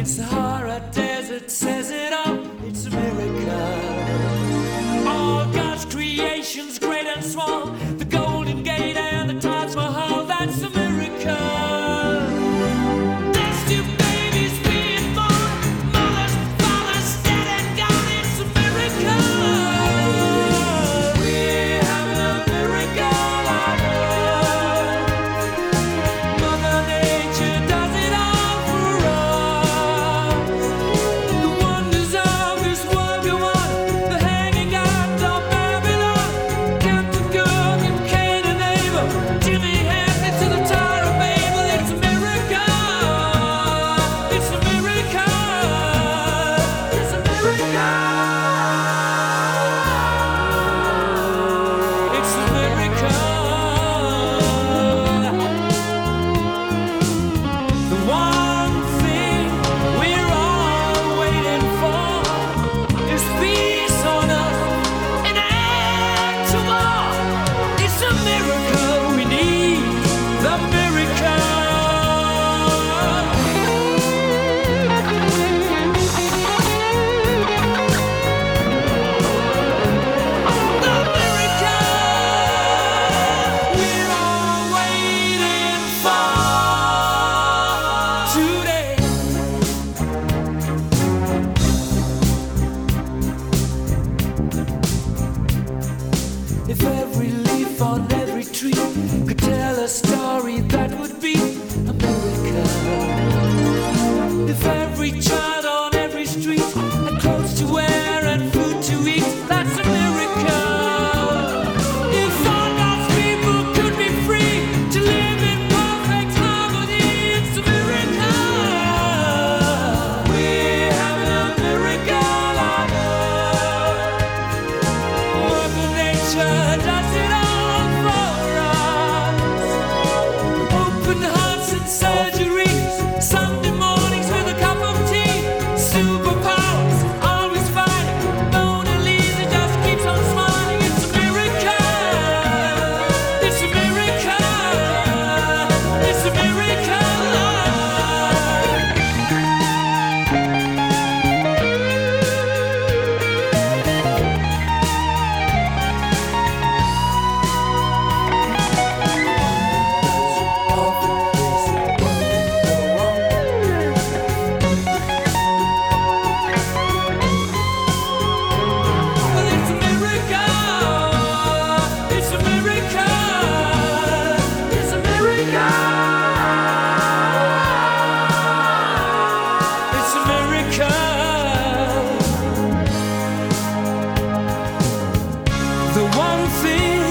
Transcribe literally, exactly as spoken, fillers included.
Sahara Desert says it all, it's a miracle. All God's creations, great and small, the Golden Gate and the Taj Mahal, that's a miracle. There's two babies being born, mothers, fathers, dead and gone, it's a miracle. We're having a miracle on earth. Mother Nature does it all for us. The wonders of this world go on, the hanging out of Babylon, Captain Cook and Cain and Abel, Jimmy Hanley to the Tower of Babel, it's a miracle. It's a miracle. It's a miracle. It's a miracle. The one thing we're all waiting for is peace on earth, an end to war. It's a miracle we need, the miracle. The miracle we're all waiting for today. If every leaf on every tree could tell a story, that would be a miracle. If every child on every street had clothes to wear and food to eat, that's a miracle. If all God's people could be free to live in perfect harmony, it's a miracle. We're having a miracle on earth. Mother Nature does it all for us. Open hearts and surgeries, Sunday mornings with a cup of tea, superpowers, always fighting. Mona Lisa just keeps on smiling. It's a miracle. It's a miracle. It's a miracle. Well, it's a miracle. It's a miracle. It's a miracle. It's a miracle. The one thing